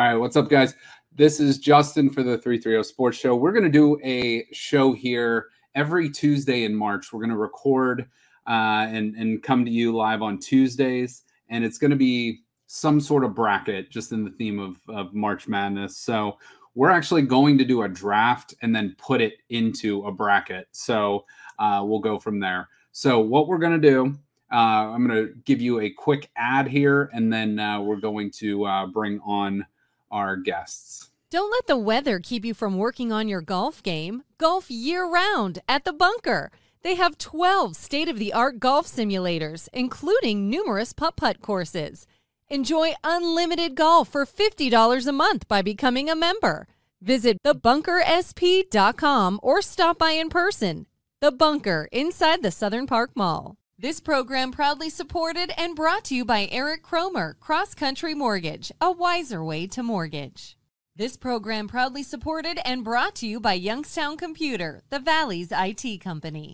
right, what's up, guys? This is Justin for the 330 Sports Show. We're going to do a show here every Tuesday in March. We're going to record and come to you live on Tuesdays, and it's going to be some sort of bracket just in the theme of March Madness. So we're actually going to do a draft and then put it into a bracket. So we'll go from there. So what we're going to do, I'm going to give you a quick ad here, and then we're going to bring on our guests. Don't let the weather keep you from working on your golf game. Golf year-round at The Bunker. They have 12 state-of-the-art golf simulators, including numerous putt-putt courses. Enjoy unlimited golf for $50 a month by becoming a member. Visit thebunkersp.com or stop by in person. The Bunker, inside the Southern Park Mall. This program proudly supported and brought to you by Eric Cromer, Cross Country Mortgage, a wiser way to mortgage. This program proudly supported and brought to you by Youngstown Computer, the Valley's IT company.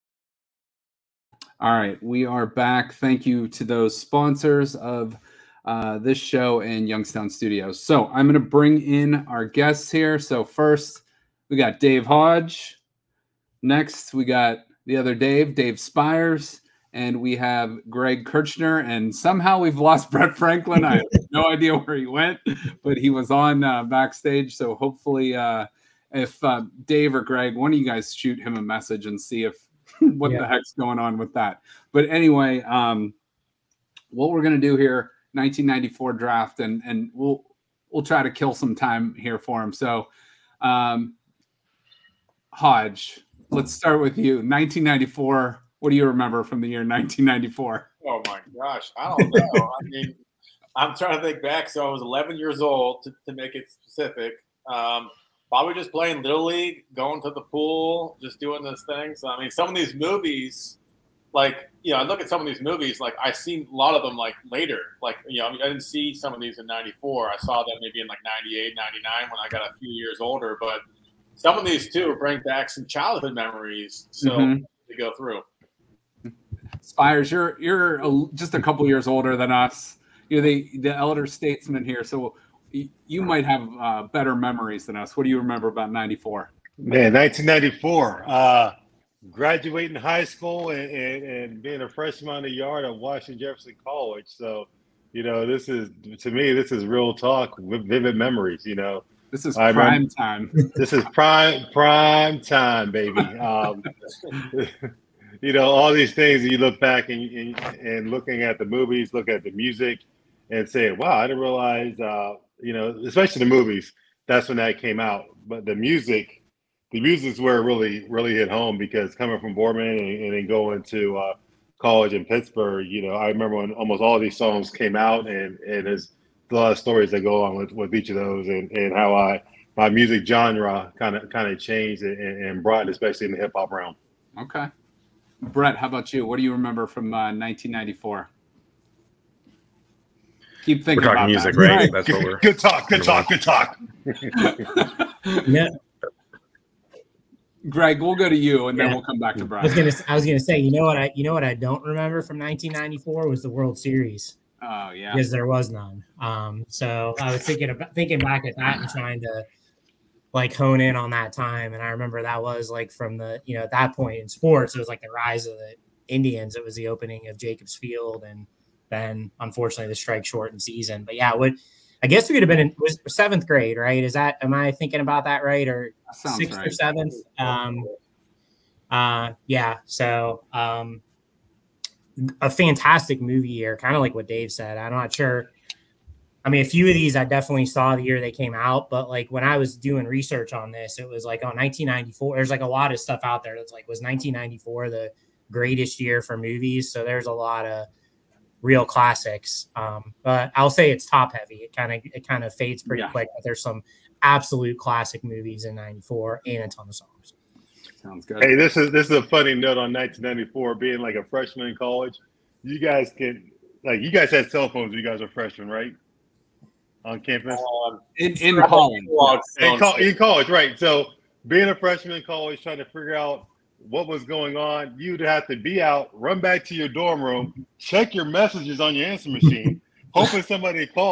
All right, we are back. Thank you to those sponsors of this show and Youngstown Studios. So I'm going to bring in our guests here. So first, we got Dave Hodge. Next, we got the other Dave Spires. And we have Greg Kirchner, and somehow we've lost Brett Franklin. I have no idea where he went, but he was on backstage. So hopefully if Dave or Greg, one of you guys shoot him a message and see if what the heck's going on with that. But anyway, what we're going to do here, 1994 draft, and we'll try to kill some time here for him. So Hodge, let's start with you. 1994. What do you remember from the year 1994? Oh, my gosh. I don't know. I mean, I'm trying to think back. So I was 11 years old, to make it specific. Probably just playing Little League, going to the pool, just doing those things. I mean, some of these movies, like, I look at some of these movies, like, I've seen a lot of them, like, later. Like, I didn't see some of these in 94. I saw them maybe in, like, 98, 99 when I got a few years older. But some of these, too, bring back some childhood memories. So to go through. Spires, you're just a couple years older than us. You're the elder statesman here, so you might have better memories than us. What do you remember about 94? Man, 1994. Graduating high school and being a freshman on the yard at Washington Jefferson College. So, this is, to me, this is real talk with vivid memories. This is prime time. This is prime time, baby. All these things, you look back and looking at the movies, look at the music, and say, wow, I didn't realize, especially the movies, that's when that came out. But the music's where it really, really hit home, because coming from Boardman and then going to college in Pittsburgh, I remember when almost all of these songs came out, and there's a lot of stories that go on with each of those, and how my music genre kind of changed and broadened, especially in the hip hop realm. Okay. Brett, how about you? What do you remember from 1994? Keep thinking we're talking about music, that. right? That's what we're. Good talk. Yeah. Greg, we'll go to you, and then we'll come back to Brett. I was gonna say, you know what I don't remember from 1994 was the World Series. Oh yeah, because there was none. So I was thinking back at that and trying to like hone in on that time. And I remember that was like from the, at that point in sports, it was like the rise of the Indians. It was the opening of Jacobs Field, and then unfortunately the strike shortened season. But yeah, I guess we could have been in was seventh grade, right? Am I thinking about that right? Or sixth or seventh? Yeah. So a fantastic movie year, kind of like what Dave said. I'm not sure. I mean, a few of these I definitely saw the year they came out, but like when I was doing research on this, it was like 1994. There's like a lot of stuff out there that's like, was 1994 the greatest year for movies? So there's a lot of real classics. But I'll say it's top heavy. It kind of fades pretty quick, but there's some absolute classic movies in 94 and a ton of songs. Sounds good. Hey, this is a funny note on 1994, being like a freshman in college. You guys had cell phones when you guys were freshmen, right? On campus? In college. In college, right. So being a freshman in college, trying to figure out what was going on, you'd have to be out, run back to your dorm room, check your messages on your answer machine, hoping somebody called,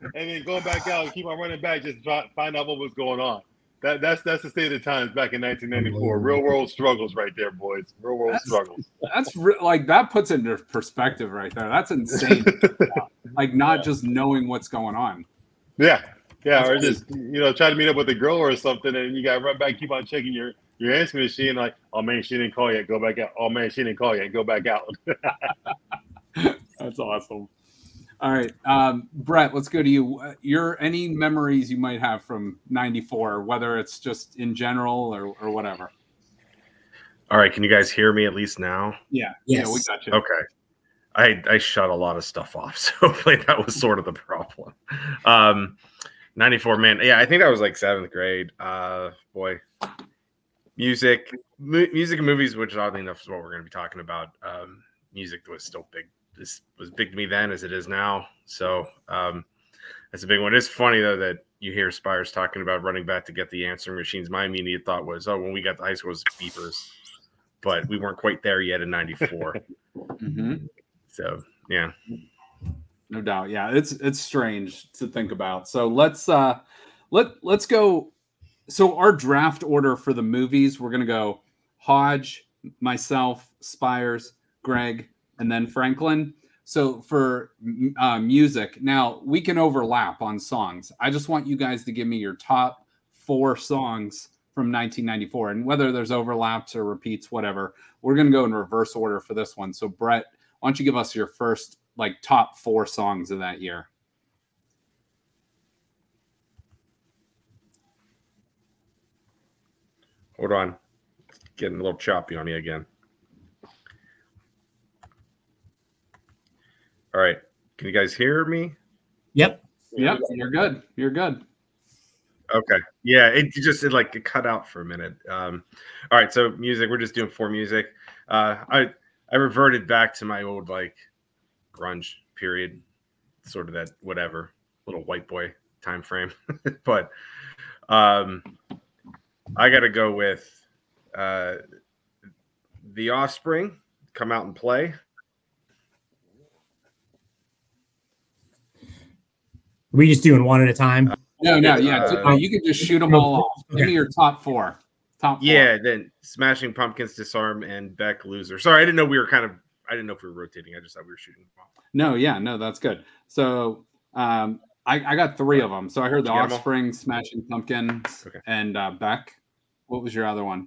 and then going back out and keep on running back just to find out what was going on. That's the state of the times back in 1994. Real world struggles right there, boys. Real world struggles. That's like that puts it into perspective right there. That's insane. Like not just knowing what's going on. Yeah, That's or crazy. just try to meet up with a girl or something, and you got to run back, keep on checking your answering machine. Like, oh man, she didn't call yet. Go back out. Oh man, she didn't call yet. Go back out. That's awesome. All right, Brett, let's go to you. Any memories you might have from '94, whether it's just in general or whatever. All right, can you guys hear me at least now? Yeah, Yes. yeah, we got you. Okay. I shut a lot of stuff off, so hopefully that was sort of the problem. 94, man. Yeah, I think that was like 7th grade. Boy, music and movies, which oddly enough is what we're going to be talking about. Music was still big. This was big to me then as it is now. So that's a big one. It's funny though that you hear Spires talking about running back to get the answering machines. My immediate thought was, when we got to high school, it was beepers, but we weren't quite there yet in '94. Mm-hmm. So yeah, No doubt. Yeah, it's strange to think about. So let's go. So our draft order for the movies, we're gonna go Hodge, myself, Spires, Greg, and then Franklin. So for music, now we can overlap on songs. I just want you guys to give me your top 4 songs from 1994, and whether there's overlaps or repeats, whatever. We're gonna go in reverse order for this one. So Brett, why don't you give us your first top 4 songs of that year? hold on, getting a little choppy on you again. All right, can you guys hear me? Yep. Yep, you're good. You're good. Okay. Yeah, it cut out for a minute. All right, so music, we're just doing 4 music. I reverted back to my old grunge period, sort of that whatever little white boy time frame. But I got to go with The Offspring, Come Out and Play. Are we just doing one at a time? No, yeah. You can just shoot them all off. Give me your top 4. Top 4. Yeah, then Smashing Pumpkins, Disarm, and Beck, Loser. Sorry, I didn't know if we were rotating. I just thought we were shooting them off. No, that's good. So I got 3 of them. So I heard The Offspring, Smashing Pumpkins, and Beck. What was your other one?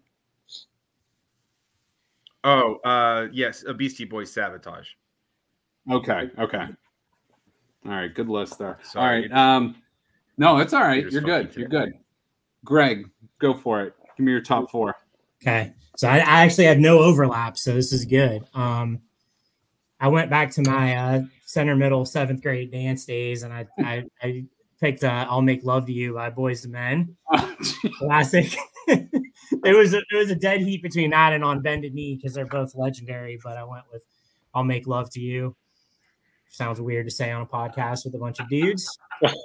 Oh, yes, a Beastie Boys, Sabotage. Okay. All right, good list there. Sorry, all right. No, it's all right. You're funky good. You're good. Greg, go for it. Give me your top 4. Okay. So I actually have no overlap, so this is good. I went back to my center middle 7th grade dance days, and I picked "I'll Make Love to You" by Boyz II Men. Classic. There was a dead heat between that and "On Bended Knee" because they're both legendary, but I went with "I'll Make Love to You." Sounds weird to say on a podcast with a bunch of dudes.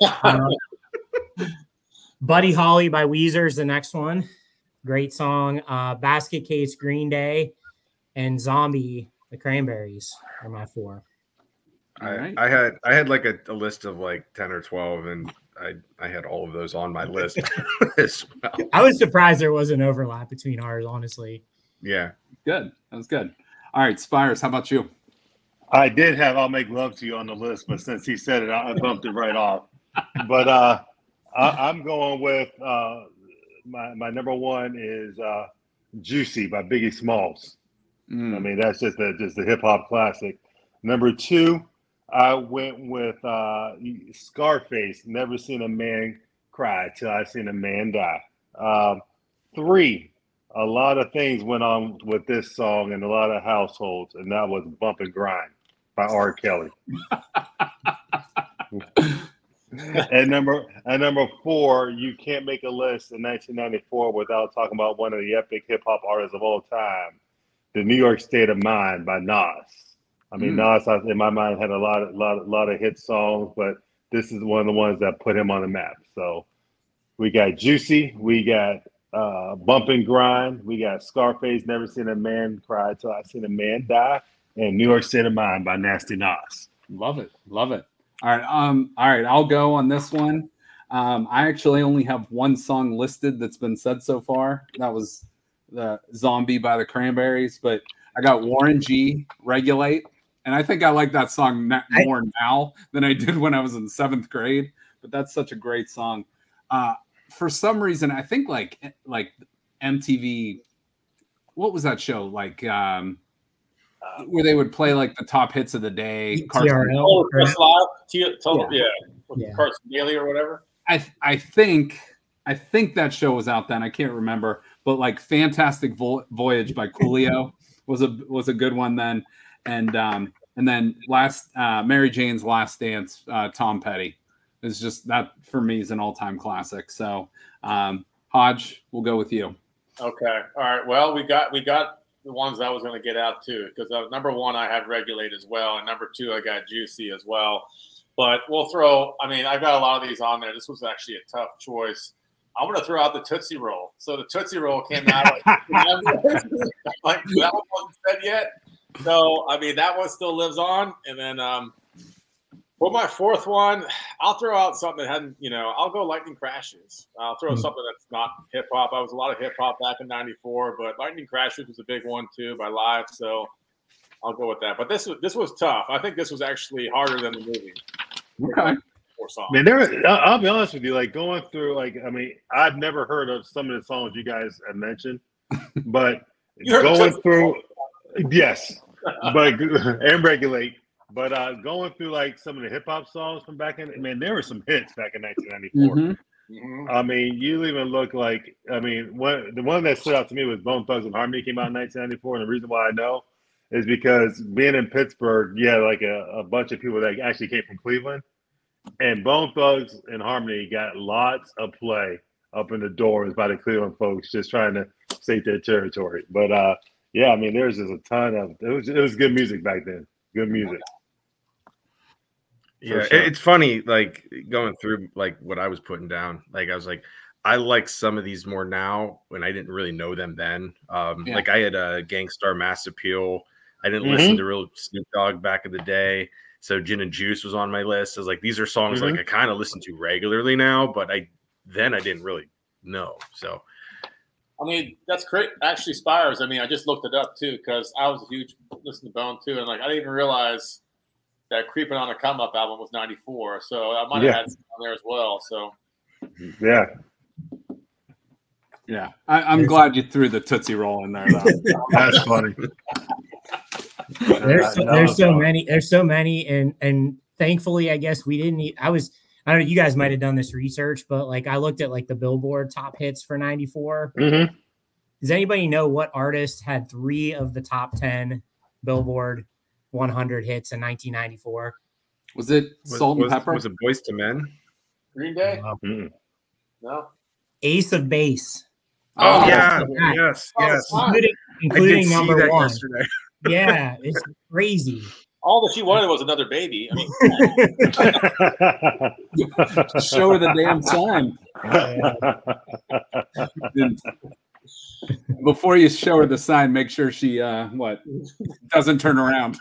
Buddy Holly by Weezer is the next one. Great song. Basket Case, Green Day, and Zombie, the Cranberries are my 4. All right. I had a list of 10 or 12, and I had all of those on my list as well. I was surprised there was an overlap between ours, honestly. Yeah. Good. That was good. All right, Spires, how about you? I did have "I'll Make Love to You" on the list, but since he said it, I bumped it right off. But I'm going with my number 1 is "Juicy" by Biggie Smalls. I mean, that's just a hip hop classic. Number 2, I went with Scarface. Never seen a man cry till I seen a man die. 3, a lot of things went on with this song in a lot of households, and that was "Bump and Grind" by R. Kelly. And number 4, you can't make a list in 1994 without talking about one of the epic hip hop artists of all time, "The New York State of Mind" by Nas. I mean, Nas, in my mind, had a lot of hit songs, but this is one of the ones that put him on the map. So we got "Juicy," we got "Bump and Grind," we got Scarface, "Never Seen a Man Cry Till I Seen a Man Die," and "New York State of Mind" by Nasty Nas. Love it. All right. All right. I'll go on this one. I actually only have one song listed that's been said so far. That was the Zombie by the Cranberries, but I got Warren G, Regulate. And I think I like that song more now than I did when I was in 7th grade. But that's such a great song. For some reason, I think like MTV, what was that show? Like where they would play like the top hits of the day. TRL. Carson Daly or whatever. I think that show was out then. I can't remember, but like Fantastic Voyage by Coolio was a good one then, and then Mary Jane's Last Dance, Tom Petty is just that for me is an all-time classic. So Hodge, we'll go with you. Okay, all right. Well, we got the ones I was going to get out too, because number 1 I had Regulate as well, and number 2 I got Juicy as well. But we'll throw, I've got a lot of these on there. This was actually a tough choice. I'm going to throw out the Tootsie Roll. So the Tootsie Roll came out like that one wasn't said yet. So, that one still lives on. And then for my 4th one, I'll throw out something that hadn't, I'll go Lightning Crashes. I'll throw something that's not hip-hop. I was a lot of hip-hop back in 94, but Lightning Crashes was a big one too by Live. So I'll go with that. But this was tough. I think this was actually harder than the movie. Okay. Man, I'll be honest with you. Like going through, I've never heard of some of the songs you guys have mentioned, but going through, yes, but and Regulate. But going through like some of the hip hop songs from back in, there were some hits back in 1994. Mm-hmm. You even look like, the one that stood out to me was Bone Thugs and Harmony came out in 1994, and the reason why I know is because being in Pittsburgh, like a bunch of people that actually came from Cleveland, and Bone Thugs and Harmony got lots of play up in the doors by the Cleveland folks just trying to state their territory. But there's just a ton of it was good music back then. Good music. Yeah, sure. It's funny, like going through like what I was putting down. Like I was like, I like some of these more now when I didn't really know them then. Like I had a Gangstar Mass Appeal. I didn't listen to real Snoop Dogg back in the day. So Gin and Juice was on my list. I was like, these are songs like I kind of listen to regularly now, but I didn't really know. So that's great. Actually, Spires. I just looked it up too because I was a huge listener to Bone too, and like I didn't even realize that Creeping on a Come Up album was 94. So I might have had some on there as well. So yeah, I'm glad you threw the Tootsie Roll in there. That's funny. There's so many, and thankfully, I guess we didn't need. I don't know. You guys might have done this research, but like I looked at like the Billboard top hits for 94. Does anybody know what artist had 3 of the top 10 Billboard 100 hits in 1994? Was it Salt and Pepper? Was it Boyz II Men? Green Day? No. Ace of Base. Oh yeah, yes. Including number 1. Yesterday. Yeah, it's crazy. All that she wanted was another baby. Show her the damn sign. Before you show her the sign, make sure she doesn't turn around.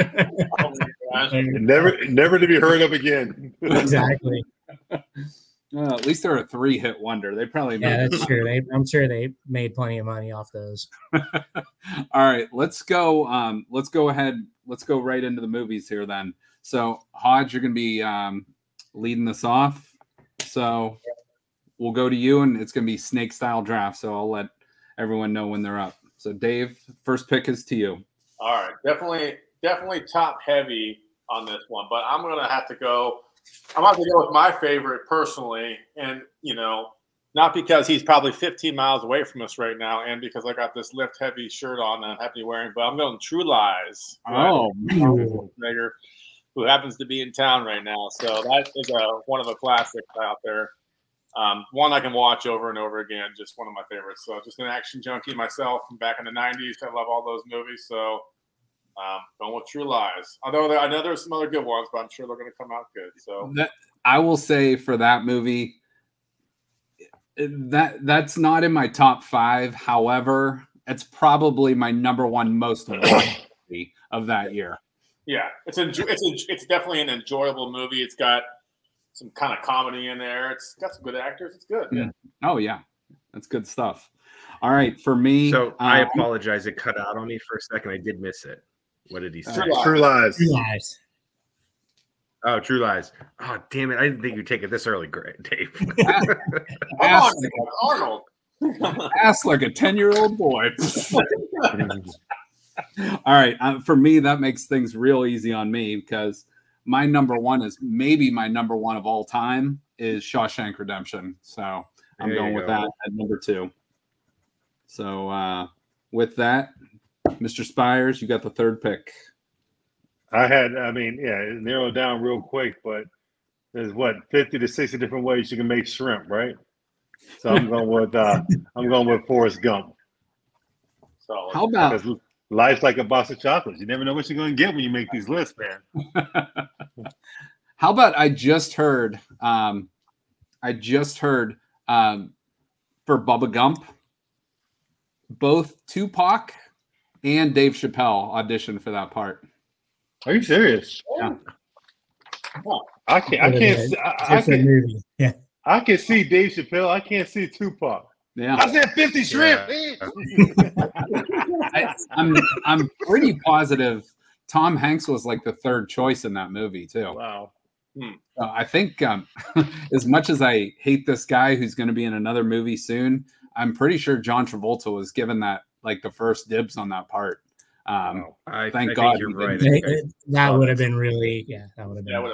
Never to be heard of again. Exactly. Well, at least they're a 3-hit wonder. They probably that's true. I'm sure they made plenty of money off those. All right, let's go. Let's go ahead. Let's go right into the movies here then. So, Hodge, you're going to be leading this off. So, we'll go to you, and it's going to be snake style draft. So, I'll let everyone know when they're up. So, Dave, first pick is to you. All right, definitely top heavy on this one, but I'm going to have to go. I'm going to go with my favorite personally, and not because he's probably 15 miles away from us right now, and because I got this lift heavy shirt on that I'm happy wearing, but I'm going True Lies. Oh, who happens to be in town right now. So that is one of the classics out there. One I can watch over and over again, just one of my favorites. So just an action junkie myself from back in the 90s. I love all those movies. So going with True Lies. Although I know there's some other good ones, but I'm sure they're going to come out good. So I will say for that movie, that's not in my top 5. However, it's probably my number 1 most watched movie of that year. Yeah, it's definitely an enjoyable movie. It's got some kind of comedy in there. It's got some good actors. It's good. Yeah. Oh yeah, that's good stuff. All right, for me. So I apologize. It cut out on me for a second. I did miss it. What did he say? True Lies. True Lies. Oh, True Lies. Oh, damn it. I didn't think you'd take it this early, Dave. Come on, Arnold. Ask like a 10-year-old boy. All right. For me, that makes things real easy on me because my number one is maybe my number one of all time is Shawshank Redemption. So I'm going with that at number 2. So with that, Mr. Spires, you got the third pick. It narrowed down real quick, but there's 50 to 60 different ways you can make shrimp, right? So I'm going with Forrest Gump. So how about life's like a box of chocolates? You never know what you're going to get when you make these lists, man. How about I just heard for Bubba Gump, both Tupac and Dave Chappelle auditioned for that part. Are you serious? Yeah. I can see Dave Chappelle. I can't see Tupac. Yeah. I said 50 shrimp. Yeah. I'm pretty positive Tom Hanks was like the third choice in that movie too. Wow. I think as much as I hate this guy who's going to be in another movie soon, I'm pretty sure John Travolta was given that like the first dibs on that part. Thank God you're right. That would have been really, that would have been.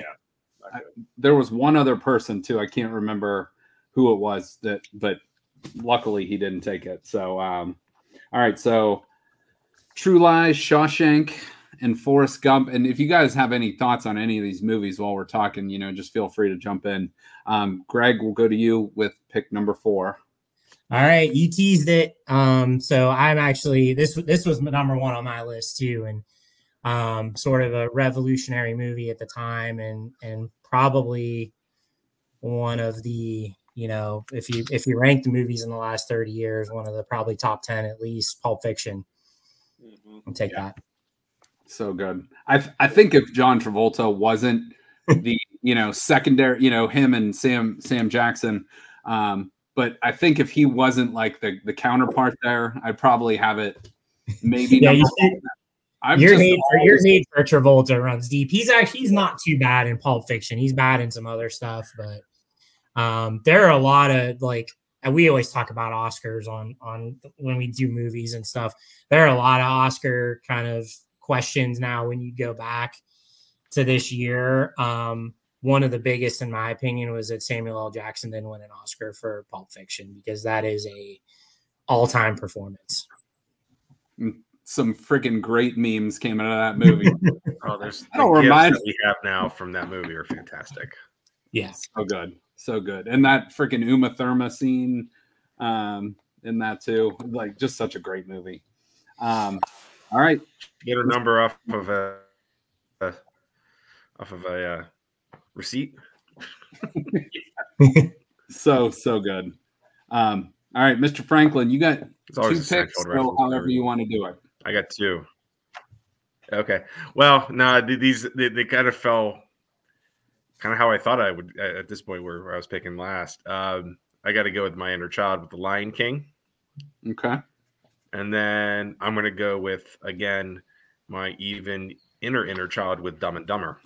There was one other person too. I can't remember who it was but luckily he didn't take it. So, all right. So True Lies, Shawshank, and Forrest Gump. And if you guys have any thoughts on any of these movies while we're talking, just feel free to jump in. Greg, we'll go to you with pick number 4. All right, you teased it. So I'm actually this was number 1 on my list too, and sort of a revolutionary movie at the time, and probably one of the if you rank the movies in the last 30 years, one of the probably top 10 at least. Pulp Fiction. I'll take that. So good. I think if John Travolta wasn't the secondary, him and Sam Jackson. But I think if he wasn't like the counterpart there, I'd probably have it maybe. Yeah, your hate for Travolta runs deep. He's not too bad in Pulp Fiction. He's bad in some other stuff, but there are a lot of and we always talk about Oscars on when we do movies and stuff. There are a lot of Oscar kind of questions now when you go back to this year. One of the biggest, in my opinion, was that Samuel L. Jackson didn't win an Oscar for Pulp Fiction because that is a all-time performance. Some freaking great memes came out of that movie. There's that we have now from that movie are fantastic. Yeah, so good, and that freaking Uma Thurman scene in that too, like just such a great movie. All right, get a number off of a receipt. so good. All right, Mr. Franklin, you got 2 picks, so however you want to do it. I got 2. Okay. Well, no, they kind of fell kind of how I thought I would at this point where I was picking last. I got to go with my inner child with The Lion King. Okay. And then I'm going to go with, again, my even inner child with Dumb and Dumber.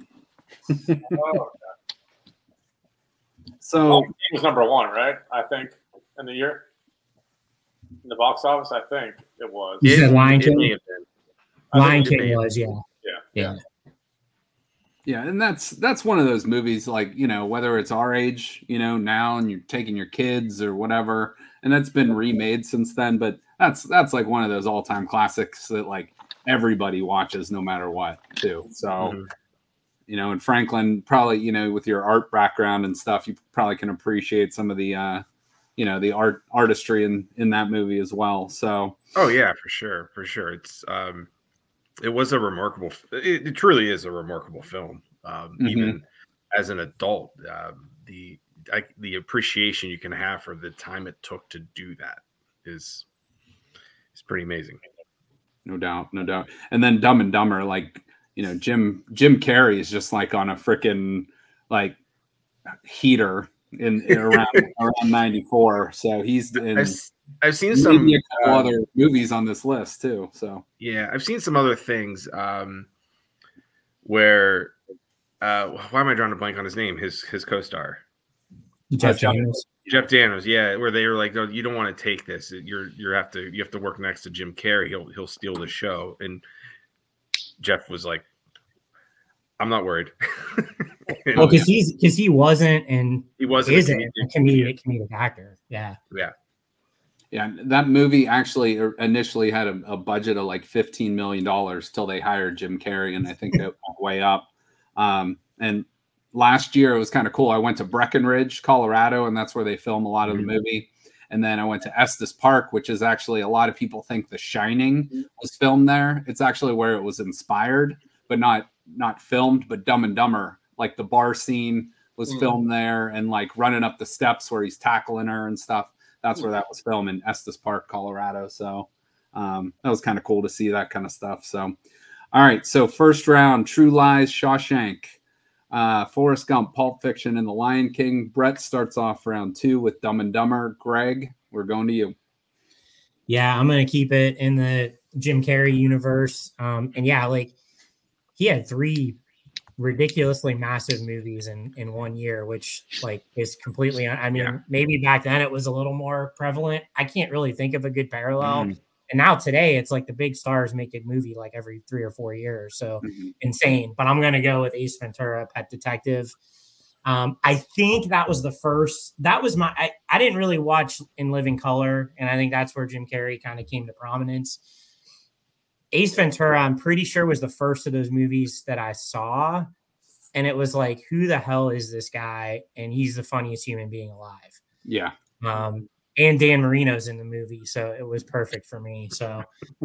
So it was number 1, right? I think in the year, in the box office, I think it was. You said Lion King. Lion King was, yeah. And that's one of those movies, like whether it's our age, now, and you're taking your kids or whatever, and that's been remade since then. But that's like one of those all-time classics that like everybody watches no matter what, too. So. And Franklin, probably, with your art background and stuff, you probably can appreciate some of the, the artistry in that movie as well. So, oh yeah, for sure. It's, it was a remarkable, it truly is a remarkable film. Even as an adult, the appreciation you can have for the time it took to do that is pretty amazing. No doubt. And then Dumb and Dumber, like, Jim Carrey is just like on a freaking like heater in around 94. So he's in. I've seen some a couple other movies on this list too. So yeah, I've seen some other things where why am I drawing a blank on his name? His co-star, Jeff Daniels. Jeff Daniels, yeah, where they were like, "Oh, you don't want to take this. You have to work next to Jim Carrey. He'll steal the show." And Jeff was like, "I'm not worried." Well, because he wasn't and he wasn't a comedic actor. Yeah. Yeah, that movie actually initially had a budget of like $15 million till they hired Jim Carrey, and I think it went way up. And last year it was kind of cool. I went to Breckenridge, Colorado, and that's where they film a lot of the movie. And then I went to Estes Park, which is actually, a lot of people think The Shining was filmed there. It's actually where it was inspired, but not filmed. But Dumb and Dumber, like the bar scene was filmed there, and like running up the steps where he's tackling her and stuff. That's where that was filmed, in Estes Park, Colorado. So that was kind of cool to see that kind of stuff. So, all right. So first round, True Lies, Shawshank, Forrest Gump, Pulp Fiction, and The Lion King. Brett starts off round 2 with Dumb and Dumber. Greg, we're going to you. Yeah, I'm going to keep it in the Jim Carrey universe. And yeah, like he had 3 ridiculously massive movies in 1 year, which like is completely, I mean, maybe back then it was a little more prevalent. I can't really think of a good parallel. And now today it's like the big stars make a movie like every 3 or 4 years. So insane. But I'm going to go with Ace Ventura, Pet Detective. I think that was I didn't really watch In Living Color. And I think that's where Jim Carrey kind of came to prominence. Ace Ventura, I'm pretty sure, was the first of those movies that I saw. And it was like, who the hell is this guy? And he's the funniest human being alive. Yeah. And Dan Marino's in the movie. So it was perfect for me. So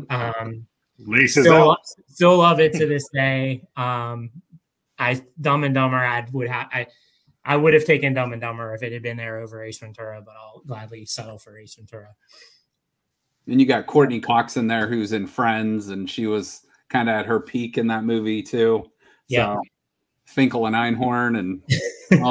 Lisa's still love it to this day. Dumb and Dumber, I would have taken Dumb and Dumber if it had been there over Ace Ventura, but I'll gladly settle for Ace Ventura. And you got Courtney Cox in there, who's in Friends, and she was kind of at her peak in that movie too. Yeah. So, Finkel and Einhorn and all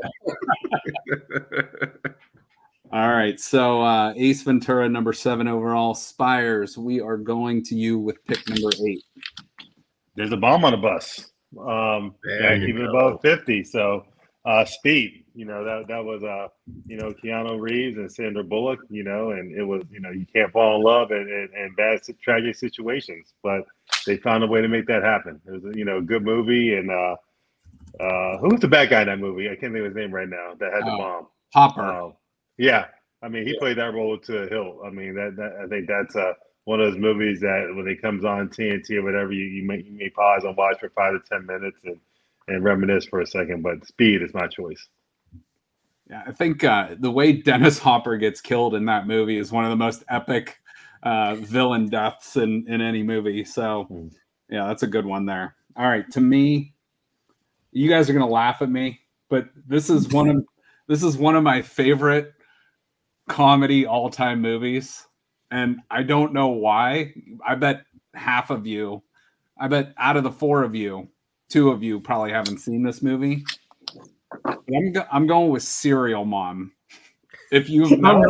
that. All right. So Ace Ventura, number 7 overall. Spires, we are going to you with pick number 8. There's a bomb on the bus. Keep it above 50. So Speed. That was Keanu Reeves and Sandra Bullock, and it was, you can't fall in love in bad, tragic situations, but they found a way to make that happen. It was, a good movie. And who was the bad guy in that movie? I can't think of his name right now that had the bomb. Hopper. Yeah. I mean, he played that role to a hilt. I mean, that I think that's one of those movies that when it comes on TNT or whatever, you may pause and watch for 5 to 10 minutes and reminisce for a second, but Speed is my choice. Yeah, I think the way Dennis Hopper gets killed in that movie is one of the most epic villain deaths in any movie. So, yeah, that's a good one there. All right, to me, you guys are gonna laugh at me, but this is one of my favorite comedy all-time movies, and I don't know why. I bet out of the 4 of you, 2 of you probably haven't seen this movie. I'm going with Serial Mom. If you've never,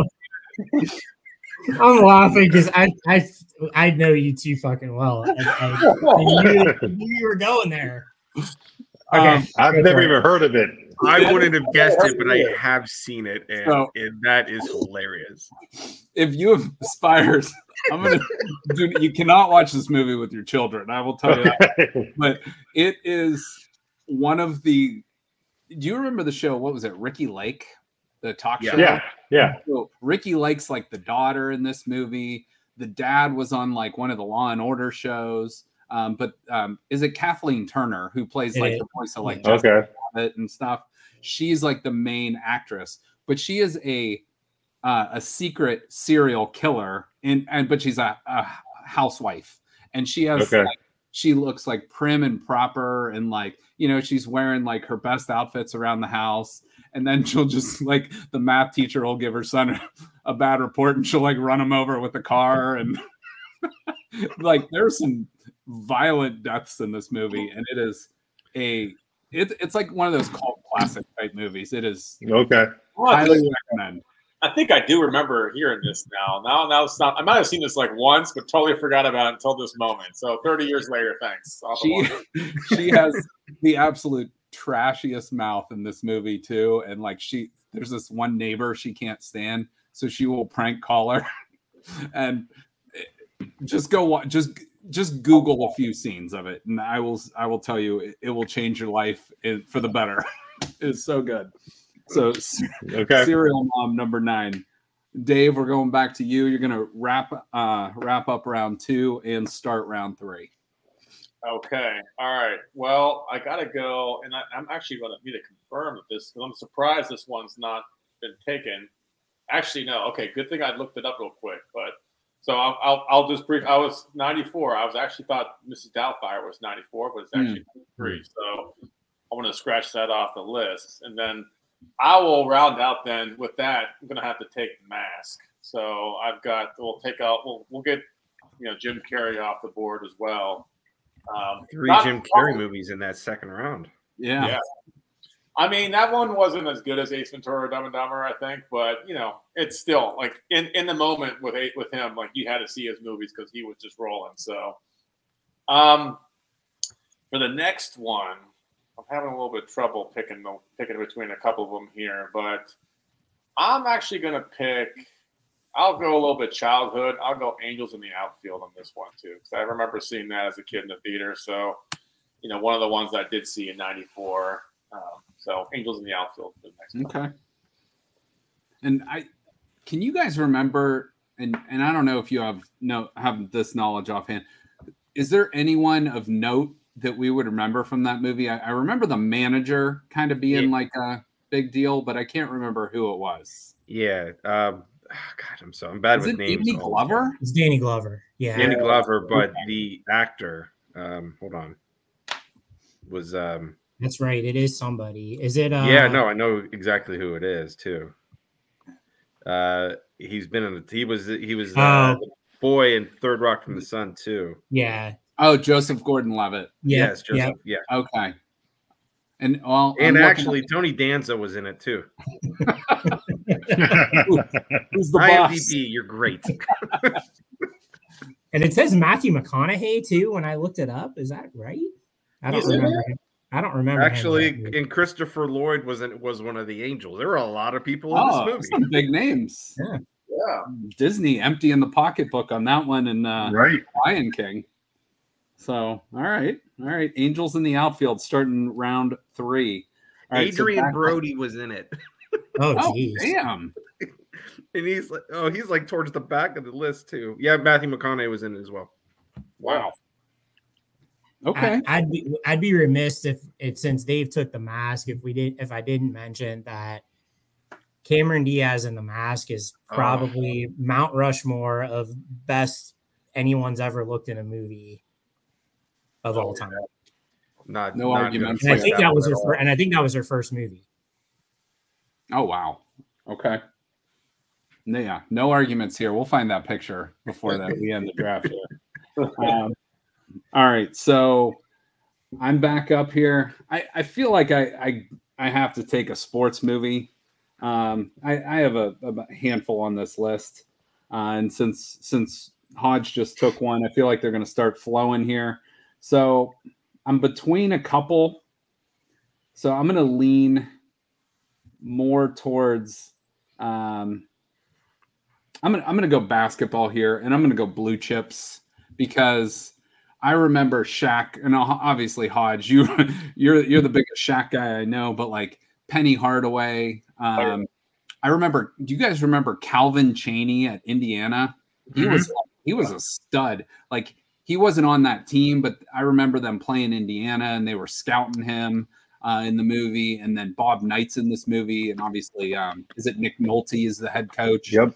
I'm laughing because I know you too fucking well. I knew you were going there. Okay, I've never even heard of it. I wouldn't have guessed it, but I have seen it, and that is hilarious. If you have Spires, you cannot watch this movie with your children. I will tell you that. But it is one of the. Do you remember the show? What was it? Ricky Lake, the talk show? Yeah. So Ricky Lake's like the daughter in this movie. The dad was on like one of the Law and Order shows. But is it Kathleen Turner who plays like the voice of like Jessica Rabbit and stuff? She's like the main actress, but she is a secret serial killer, but she's a housewife, and she has she looks like prim and proper, and like she's wearing like her best outfits around the house, and then she'll just like the math teacher will give her son a bad report, and she'll like run him over with the car, and like there's some violent deaths in this movie, and it is it's like one of those cult classic type movies. It is Okay. highly recommend. I think I do remember hearing this now. Now it's not. I might have seen this like once, but totally forgot about it until this moment. So 30 years later, thanks. She has the absolute trashiest mouth in this movie too, and like there's this one neighbor she can't stand, so she will prank call her, and just Google a few scenes of it, and I will tell you it will change your life for the better. It's so good. So Okay. Serial Mom number 9. Dave, we're going back to you. You're gonna wrap up round 2 and start round 3. Okay. All right. Well, I gotta go, and I'm actually gonna need to confirm this because I'm surprised this one's not been taken. Actually, no. Okay. Good thing I looked it up real quick. But so I'll just brief. I was 94. I was actually thought Mrs. Doubtfire was 94, but it's actually 93. So I want to scratch that off the list, and then I will round out then with that. I'm gonna have to take The Mask. So we'll get Jim Carrey off the board as well. 3 Jim Carrey movies in that second round. Yeah. I mean, that one wasn't as good as Ace Ventura: Dumb and Dumber, I think, but it's still like in the moment with him, like you had to see his movies because he was just rolling. So, for the next one, I'm having a little bit of trouble picking between a couple of them here, but I'm actually gonna pick. I'll go a little bit childhood. I'll go Angels in the Outfield on this one too, because I remember seeing that as a kid in the theater. So, one of the ones that I did see in '94. So Angels in the Outfield for the next one. Okay. And can you guys remember? And I don't know if you have this knowledge offhand. Is there anyone of note that we would remember from that movie? I remember the manager kind of being like a big deal, but I can't remember who it was. Yeah. God, I'm bad with names. Danny Glover? It's Danny Glover. Yeah. Danny Glover, but the actor, hold on, was That's right. It is somebody. Is it? Yeah, no, I know exactly who it is too. He was the boy in Third Rock from the Sun too. Yeah. Oh, Joseph Gordon-Levitt. Yeah. Yes, Joseph. Yeah. Okay. And actually, Tony Danza was in it too. Who's the boss? IMDb, you're great. And it says Matthew McConaughey too. When I looked it up, is that right? I don't remember him. I don't remember. Actually, and Christopher Lloyd was one of the angels. There were a lot of people in this movie. Some big names. Yeah. Disney emptying the pocketbook on that one, and Right. Lion King. So, all right. Angels in the Outfield starting round 3. All right, Adrian Brody was in it. Oh, geez. Damn. And he's like towards the back of the list too. Yeah, Matthew McConaughey was in it as well. Wow. Okay. I'd be remiss since Dave took The Mask if I didn't mention that Cameron Diaz in The Mask is probably Mount Rushmore of best anyone's ever looked in a movie of all time. No argument. And I think that was her first movie. Oh wow. Okay. Yeah, no arguments here. We'll find that picture before that we end the draft here. All right, so I'm back up here. I feel like I have to take a sports movie. I have a handful on this list, and since Hodge just took one, I feel like they're going to start flowing here. So I'm between a couple. So I'm going to lean more towards. I'm gonna go basketball here, and I'm gonna go Blue Chips because I remember Shaq, and obviously Hodge, you're the biggest Shaq guy I know, but like Penny Hardaway. I remember. Do you guys remember Calvin Chaney at Indiana? He was a stud. Like he wasn't on that team, but I remember them playing Indiana, and they were scouting him in the movie, and then Bob Knight's in this movie, and obviously, is it Nick Nolte is the head coach? Yep.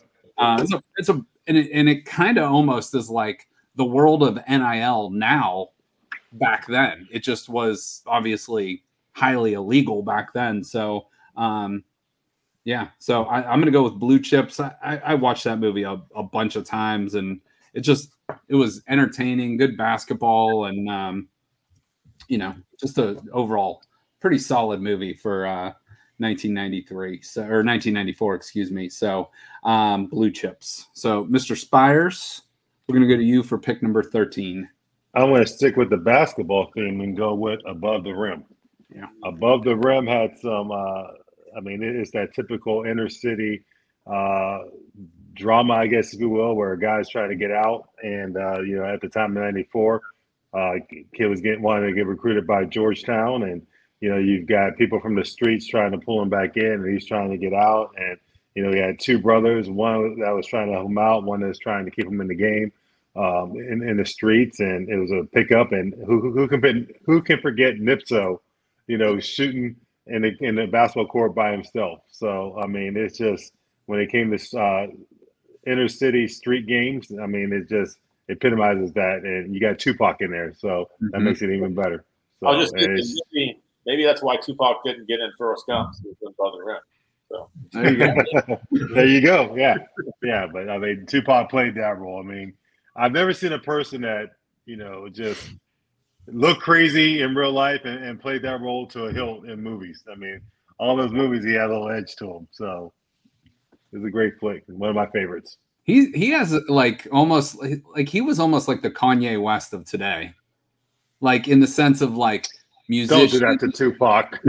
It kind of almost is like the world of NIL now. Back then, it just was obviously highly illegal back then. So, yeah. So I'm going to go with Blue Chips. I watched that movie a bunch of times, and it just it was entertaining, good basketball, and just a overall pretty solid movie for 1993 or 1994, excuse me. So Blue Chips. So Mr. Spires, we're gonna go to you for pick number 13. I want to stick with the basketball theme and go with Above the Rim. Yeah, Above the Rim had some. It's that typical inner city drama, I guess, if you will, where a guy's trying to get out, and at the time in '94, kid was wanted to get recruited by Georgetown, and you've got people from the streets trying to pull him back in, and he's trying to get out, and he had two brothers, one that was trying to help him out, one that's trying to keep him in the game. In the streets, and it was a pickup. And who can forget Nipso, shooting in the basketball court by himself. So it's just when it came to inner city street games, it just epitomizes that. And you got Tupac in there, so that makes it even better. So I was just thinking maybe that's why Tupac didn't get in Forrest Gump. He was Above the Rim. So there you go. There you go. Yeah. But Tupac played that role. I've never seen a person that, just looked crazy in real life and played that role to a hilt in movies. All those movies, he had a little edge to him. So it was a great flick. One of my favorites. He has almost like he was almost like the Kanye West of today. Like in the sense of musician. Don't do that to Tupac.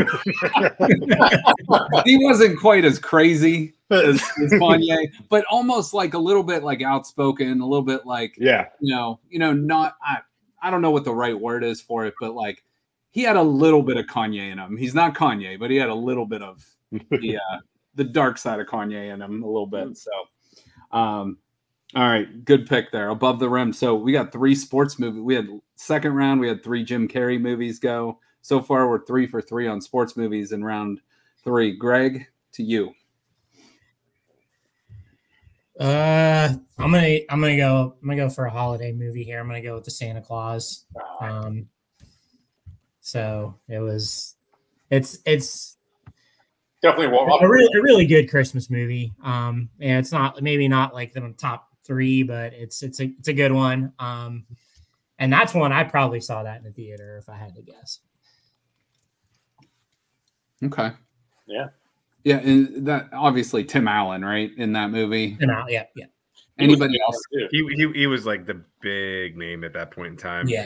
He wasn't quite as crazy as Kanye, but almost like a little bit outspoken, a little bit not. I don't know what the right word is for it, but he had a little bit of Kanye in him. He's not Kanye, but he had a little bit of the dark side of Kanye in him a little bit. So, all right, good pick there. Above the Rim. So we got 3 sports movies. We had second round. We had 3 Jim Carrey movies go. So far, we're 3 for 3 on sports movies in round 3. Greg, to you. I'm gonna go for a holiday movie here. I'm gonna go with the Santa Claus. So it's definitely a really good Christmas movie. And it's maybe not like the top 3, but it's a good one. And that's one I probably saw that in the theater if I had to guess. Okay. Yeah. Yeah, and that obviously Tim Allen, right, in that movie. Tim Allen, yeah. Anybody else? He was the big name at that point in time. Yeah,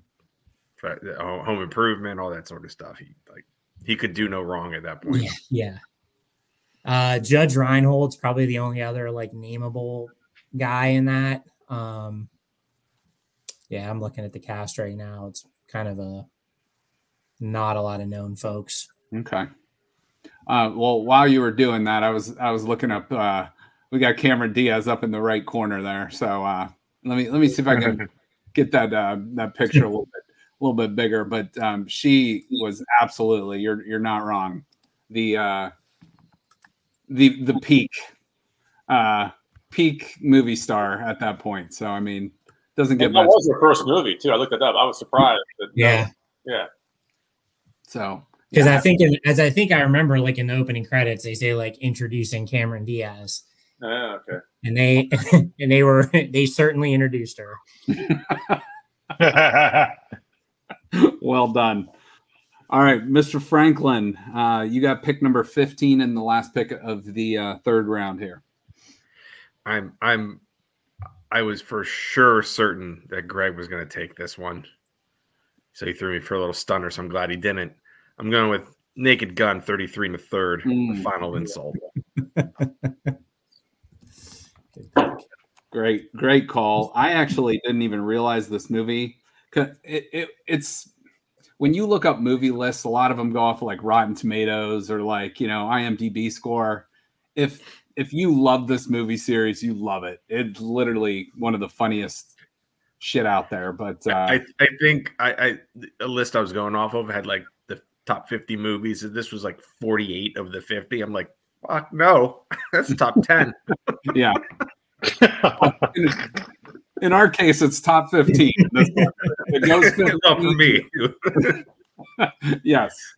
Home Improvement, all that sort of stuff. He could do no wrong at that point. Yeah. Judge Reinhold's probably the only other nameable guy in that. I'm looking at the cast right now. It's kind of not a lot of known folks. Okay. Well, while you were doing that, I was looking up. We got Cameron Diaz up in the right corner there. So let me see if I can get that picture a little bit bigger. But she was absolutely. You're not wrong. The peak movie star at that point. So doesn't get much. That was her first movie too. I looked it up. I was surprised. Yeah. So. Because I think I remember in the opening credits they say introducing Cameron Diaz. Oh, okay. And they certainly introduced her. Well done. All right, Mr. Franklin, you got pick number 15 and the last pick of the third round here. I was for sure certain that Greg was going to take this one, so he threw me for a little stunner. So I'm glad he didn't. I'm going with Naked Gun 33 1/3, The Final Insult. Great call. I actually didn't even realize this movie. It's when you look up movie lists, a lot of them go off of Rotten Tomatoes or IMDb score. If you love this movie series, you love it. It's literally one of the funniest shit out there. But I think a list I was going off of had the top 50 movies. This was 48 of the 50. I'm like, fuck no, that's top 10. Yeah. In our case, it's top 15. It goes 15. For me. Yes.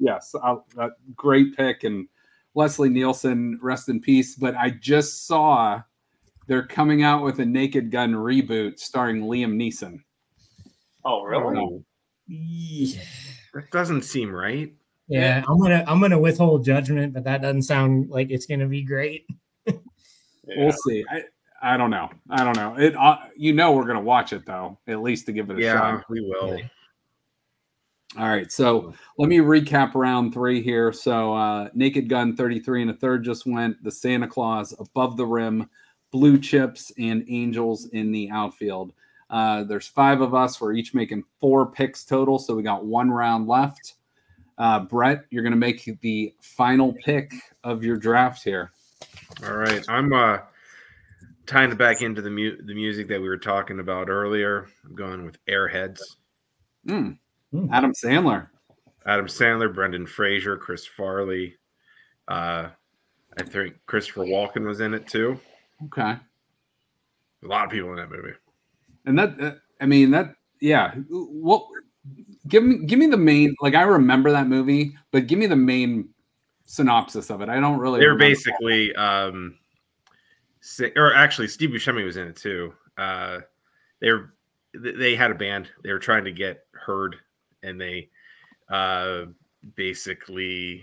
Great pick. And Leslie Nielsen, rest in peace. But I just saw they're coming out with a Naked Gun reboot starring Liam Neeson. Oh, really? Oh, Yeah. that doesn't seem right. Yeah, I'm gonna withhold judgment, but that doesn't sound like it's gonna be great. Yeah. We'll see. I don't know. I don't know. It we're gonna watch it though, at least to give it a shot. We will. All right, so let me recap round 3 here. So Naked Gun 33 1/3 just went. The Santa Claus, Above the Rim, Blue Chips, and Angels in the outfield. There's 5 of us. We're each making 4 picks total, so we got 1 round left. Brett, you're going to make the final pick of your draft here. All right, I'm tying it back into the music that we were talking about earlier. I'm going with Airheads. Adam Sandler. Adam Sandler, Brendan Fraser, Chris Farley. I think Christopher Walken was in it too. Okay. A lot of people in that movie. And what? Give me the main. Like, I remember that movie, but give me the main synopsis of it. I don't really. They're basically, or actually, Steve Buscemi was in it too. They had a band. They were trying to get heard, and they basically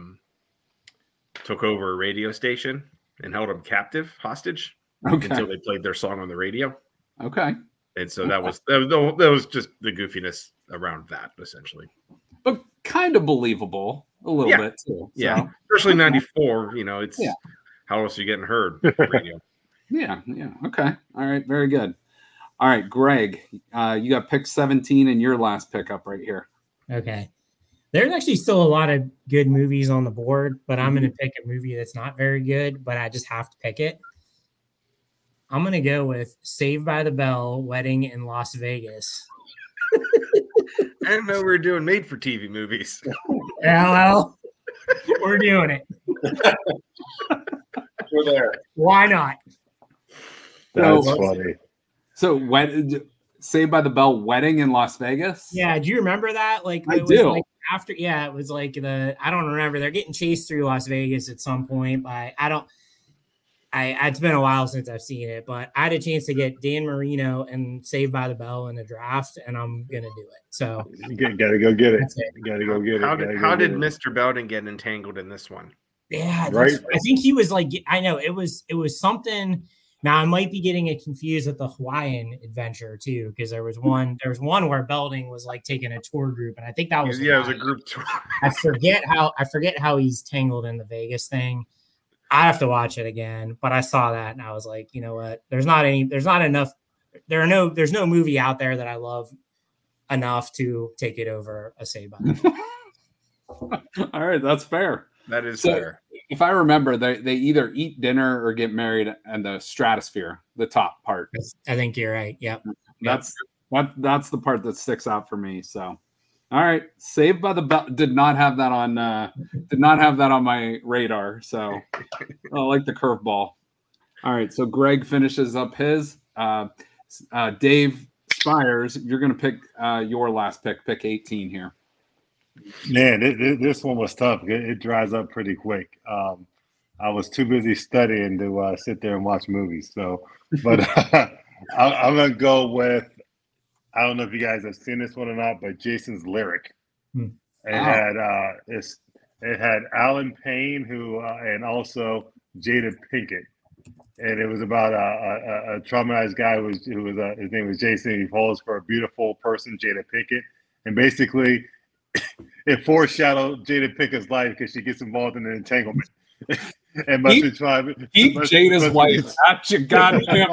took over a radio station and held them hostage, until they played their song on the radio. Okay. And so that was just the goofiness around that, essentially. But kind of believable a little bit too. Yeah, especially 94. It's how else are you getting heard? Radio. Yeah. Okay. All right. Very good. All right, Greg, you got pick 17 and your last pickup right here. Okay. There's actually still a lot of good movies on the board, but I'm going to pick a movie that's not very good, but I just have to pick it. I'm going to go with Saved by the Bell, Wedding in Las Vegas. I didn't know we were doing made-for-TV movies. Yeah, well, we're doing it. We're there. Why not? That's funny. So, Saved by the Bell, Wedding in Las Vegas? Yeah, do you remember that? Like, I do. Like after, it was like I don't remember. They're getting chased through Las Vegas at some point, but it's been a while since I've seen it, but I had a chance to get Dan Marino and Saved by the Bell in a draft, and I'm going to do it. So you gotta go get it. You gotta go get it. How did Mr. Bowden get entangled in this one? Yeah, right. I think he was like, I know it was something. Now I might be getting it confused with the Hawaiian adventure too, because there was one where Belding was like taking a tour group, and I think that was it was a group tour. I forget how he's tangled in the Vegas thing. I have to watch it again, but I saw that and I was like, you know what? There's no movie out there that I love enough to take it over a Saved by the Bell. All right, that's fair. That is fair. If I remember, they either eat dinner or get married in the stratosphere, the top part. I think you're right. Yep. That's the part that sticks out for me. So, all right, Saved by the Bell did not have that on my radar. So, I like the curveball. All right, so Greg finishes up his. Dave Spires, you're going to pick your last pick 18 here. Man, this one was tough. It dries up pretty quick. I was too busy studying to sit there and watch movies. So, but I'm gonna go with. I don't know if you guys have seen this one or not, but Jason's Lyric. It had Alan Payne and also Jada Pinkett, and it was about a traumatized guy who was his name was Jason. He falls for a beautiful person, Jada Pinkett, and basically. It foreshadowed Jada Pinkett's life because she gets involved in an entanglement. And must be trying. Keep Jada's wife at your goddamn.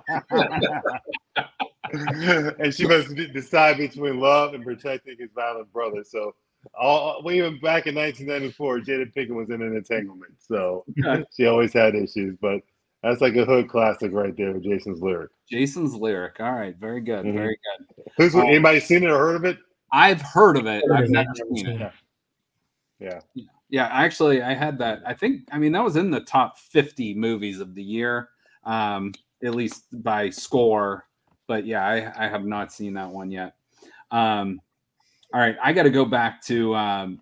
And she must decide between love and protecting his violent brother. So, even back in 1994, Jada Pinkett was in an entanglement. So she always had issues. But that's like a hood classic right there with Jason's Lyric. Jason's Lyric. All right, very good, very good. Anybody seen it or heard of it? I've heard of it. I've never seen it. Yeah. Actually, I had that. That was in the top 50 movies of the year, at least by score. But yeah, I have not seen that one yet. All right, I got to go back to. I'm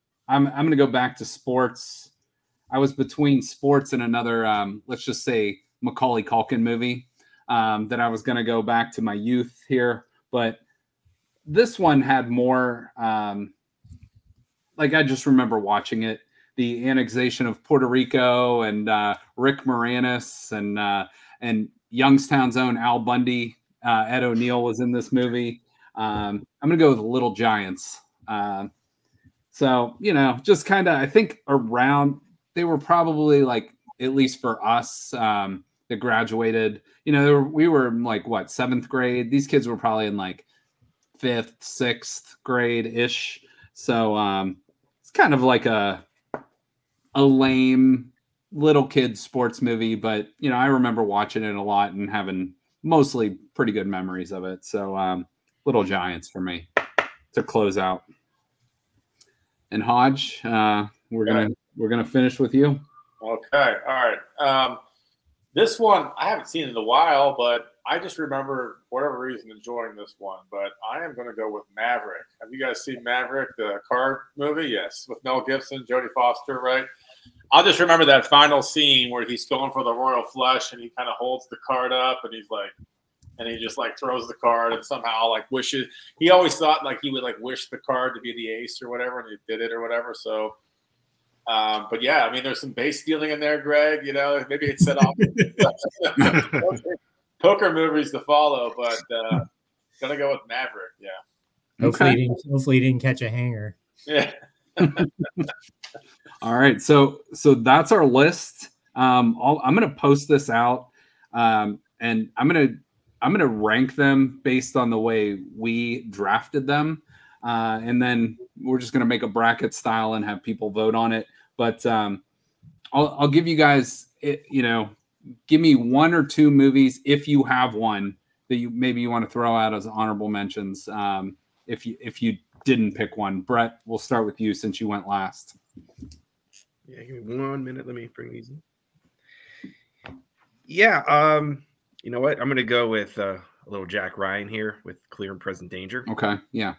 going to go back to sports. I was between sports and another. Let's just say Macaulay Culkin movie that I was going to go back to my youth here, but this one had more. Like I just remember watching it, the annexation of Puerto Rico and Rick Moranis and Youngstown's own Al Bundy. Ed O'Neill was in this movie. I'm going to go with Little Giants. So, just kind of, I think around, they were probably like, at least for us that graduated, we were in like, what, 7th grade? These kids were probably in like 5th, 6th grade-ish. So it's kind of like a lame little kid sports movie, but, I remember watching it a lot and having mostly pretty good memories of it. So Little Giants for me to close out. And Hodge, we're gonna finish with you. Okay, all right. This one I haven't seen in a while, but I just remember for whatever reason enjoying this one. But I am going to go with Maverick. Have you guys seen Maverick, the car movie? Yes, with Mel Gibson, Jodie Foster, right? I'll just remember that final scene where he's going for the royal flush and he kind of holds the card up and he's like. And he just like throws the card and somehow like wishes. He always thought like he would like wish the card to be the ace or whatever, and he did it or whatever. So, but yeah, I mean, there's some base stealing in there, Greg. Maybe it's set off poker movies to follow, but gonna go with Maverick. Yeah. Hopefully he didn't catch a hanger. Yeah. All right, so that's our list. I'm gonna post this out, and I'm gonna rank them based on the way we drafted them, and then we're just gonna make a bracket style and have people vote on it. But I'll give you guys, give me 1 or 2 movies if you have one that you want to throw out as honorable mentions. If you didn't pick one, Brett, we'll start with you since you went last. Yeah, give me 1 minute. Let me bring these in. Yeah. You know what? I'm going to go with a little Jack Ryan here with Clear and Present Danger. Okay, yeah.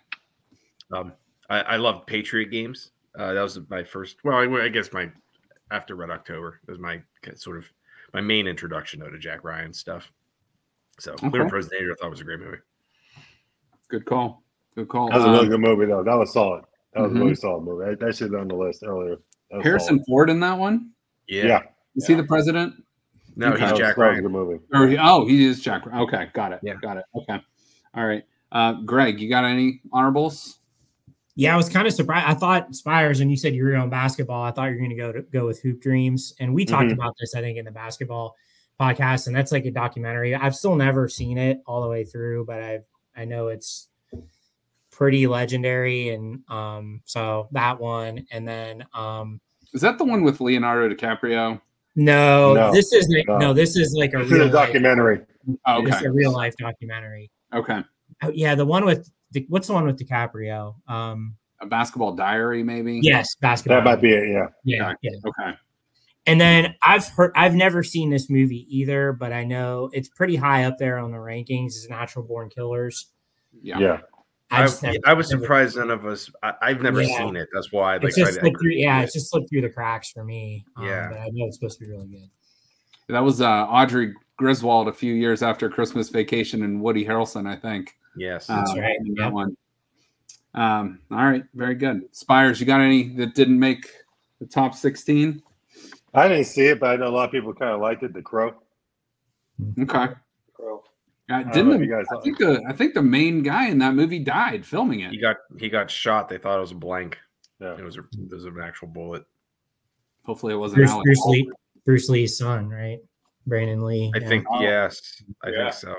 I love Patriot games. That was my first. Well, I guess after Red October was my sort of my main introduction to Jack Ryan stuff. So Clear and Present Danger, I thought was a great movie. Good call. Good call. That was a really good movie, though. That was solid. That was a really solid movie. That should have been on the list earlier. Harrison Ford in that one? Yeah. Is he the president? No, he's Jack Ryan. Movie. He is Jack Ryan. Okay, got it. Yeah. Got it. Okay. All right. Greg, you got any honorables? Yeah, I was kind of surprised. I thought Spires, and you said you were on basketball. I thought you were going to go with Hoop Dreams. And we talked about this, I think, in the basketball podcast. And that's like a documentary. I've still never seen it all the way through, but I know it's pretty legendary. And so that one. And then is that the one with Leonardo DiCaprio? No, this is like a real documentary. Oh, okay. It's a real life documentary. Okay. Yeah, the one with what's the one with DiCaprio? A Basketball Diary, maybe. Yes, Basketball. That might be it. Yeah. Okay. And then I've never seen this movie either, but I know it's pretty high up there on the rankings. It's Natural Born Killers. Yeah. I was surprised none of us. I've never seen it. That's why. It's just it's just slipped through the cracks for me. But I know it's supposed to be really good. That was Audrey Griswold a few years after Christmas Vacation and Woody Harrelson, I think. Yes, that's right. That one. All right, very good. Spires, you got any that didn't make the top 16? I didn't see it, but I know a lot of people kind of liked it. The Crow. Okay. Crow. I think the main guy in that movie died filming it. He got shot. They thought it was a blank. Yeah. It was an actual bullet. Hopefully it wasn't Bruce Lee's son, right? Brandon Lee. I think yes. I think so.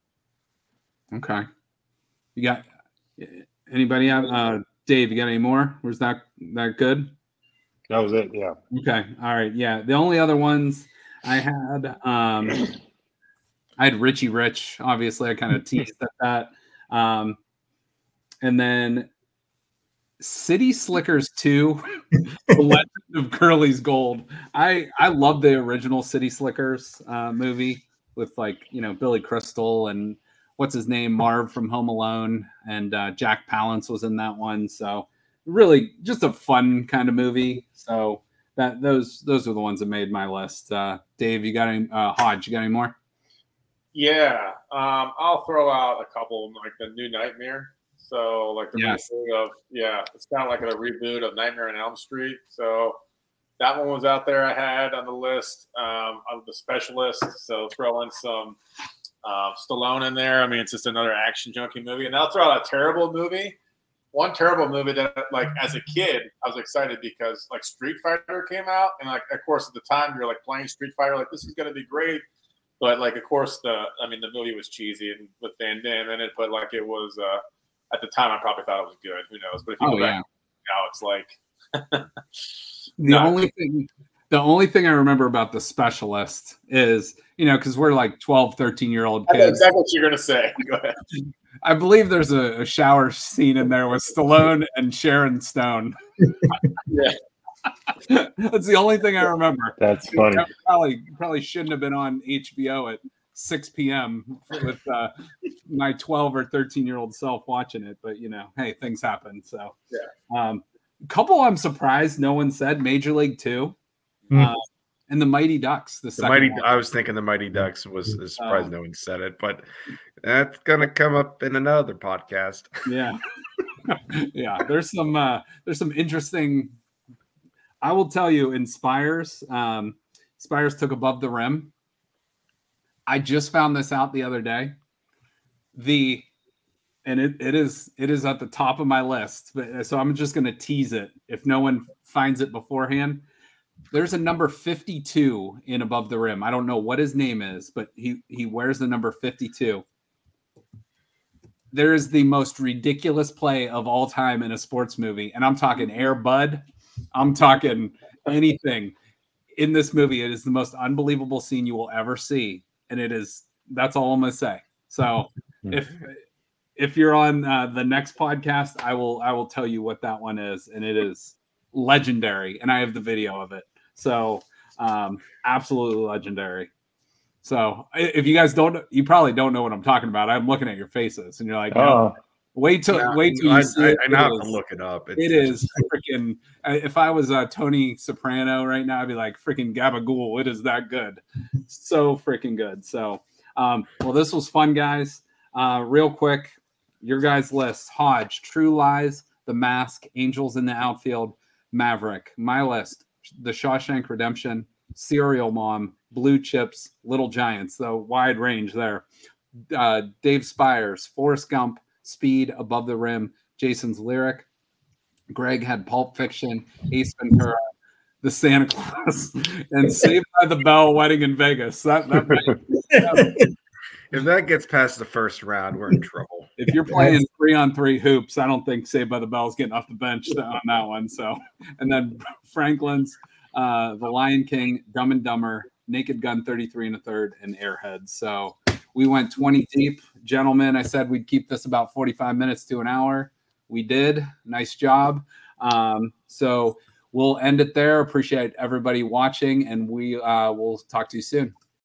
Okay. You got anybody out? Dave, you got any more? Was that good? That was it. Yeah. Okay. All right. Yeah. The only other ones I had Richie Rich. Obviously, I kind of teased at that. And then City Slickers 2, The Legend of Curly's Gold. I love the original City Slickers movie with Billy Crystal and what's his name, Marv from Home Alone, and Jack Palance was in that one. So really just a fun kind of movie. So those are the ones that made my list. Dave, you got any? Hodge, you got any more? Yeah, I'll throw out a couple, like the new Nightmare. So like the reboot of it's kind of like a reboot of Nightmare on Elm Street. So that one was out there. I had on the list of The Specialist. So throw in some Stallone in there. I mean, it's just another action junkie movie. And I'll throw out a terrible movie. One terrible movie that, like, as a kid, I was excited because, like, Street Fighter came out, and, like, of course, at the time, you're like playing Street Fighter, like, this is going to be great. But, like, of course, the movie was cheesy and with Van Damme in it, but, like, it was at the time, I probably thought it was good. Who knows? But if you go back now, it's like the only thing I remember about The Specialist is, because we're like 12, 13-year-old kids. That's exactly what you're going to say. Go ahead. I believe there's a shower scene in there with Stallone and Sharon Stone. Yeah. That's the only thing I remember. That's funny. Probably shouldn't have been on HBO at 6 p.m. with my 12 or 13-year-old self watching it. But, hey, things happen. So, couple I'm surprised no one said Major League 2 and the Mighty Ducks. I was thinking the Mighty Ducks was surprised no one said it, but that's going to come up in another podcast. Yeah. Yeah. There's some interesting, I will tell you, in Spires took Above the Rim. I just found this out the other day. And it is at the top of my list, but so I'm just going to tease it if no one finds it beforehand. There's a number 52 in Above the Rim. I don't know what his name is, but he wears the number 52. There is the most ridiculous play of all time in a sports movie, and I'm talking Air Bud. I'm talking anything in this movie. It is the most unbelievable scene you will ever see, and that's all I'm going to say. So if you're on the next podcast, I will tell you what that one is, and it is legendary, and I have the video of it. So absolutely legendary. So if you guys you probably don't know what I'm talking about. I'm looking at your faces, and you're like, no, wait till you see it. I have to look it up. It is freaking. If I was Tony Soprano right now, I'd be like, freaking Gabagool. It is that good, so freaking good. So, well, this was fun, guys. Real quick, your guys' list: Hodge, True Lies, The Mask, Angels in the Outfield, Maverick. My list: The Shawshank Redemption, Serial Mom, Blue Chips, Little Giants. So wide range there. Dave Spires, Forrest Gump, Speed, Above the Rim, Jason's Lyric. Greg had Pulp Fiction, Ace Ventura, The Santa Claus, and Saved by the Bell, Wedding in Vegas. If that gets past the first round, we're in trouble. If you're playing 3-on-3 hoops, I don't think Saved by the Bell is getting off the bench on that one. So, and then Franklin's The Lion King, Dumb and Dumber, Naked Gun 33 1/3, and Airheads. So we went 20 deep. Gentlemen, I said we'd keep this about 45 minutes to an hour. We did. Nice job. So we'll end it there. Appreciate everybody watching, and we will talk to you soon.